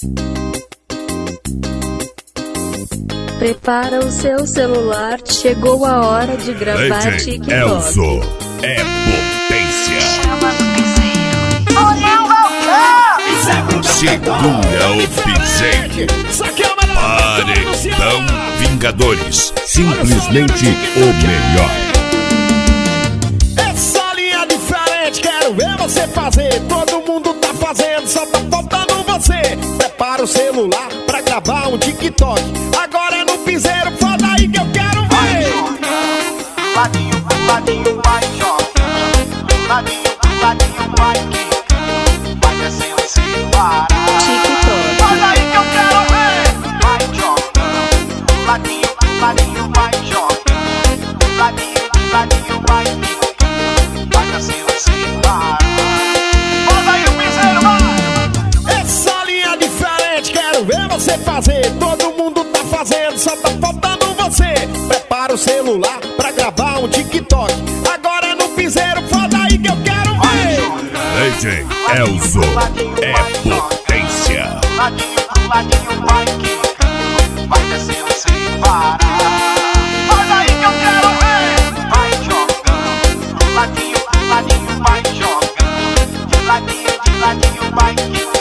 Prepara o seu celular, chegou a hora de gravar TikTok. Elzo é potência. Chama no piseiro. Segura o piseiro. Paredão Vingadores. Simplesmente o melhor. Essa linha diferente, quero ver você fazer. Todo mundo tá fazendo, só tá faltando você. Prepara o celular pra gravar um TikTok. Agora é no piseiro, foda aí que eu quero ver. Ladinho, ladinho, vai jogando. Ladinho, ladinho, vai quicando. Vai descendo sem parar. TikTok. Foda aí que eu quero ver. Vai jogando. Ladinho, ladinho, vai jogando. Ladinho, ladinho, vai quicando. Vai descendo sem parar. Foda aí o piseiro, vai. Essa linha diferente, quero ver você fazer. Todo mundo tá fazendo, só tá faltando você. Prepara o celular pra gravar um TikTok. Agora é no piseiro, foda aí que eu quero ver. DJ Elzo é potência. Ladinho, ladinho, vai quicando. Vai descendo sem parar. Foda aí que eu quero ver. Vai jogando. Ladinho, ladinho, vai jogando. De ladinho, vai quicando.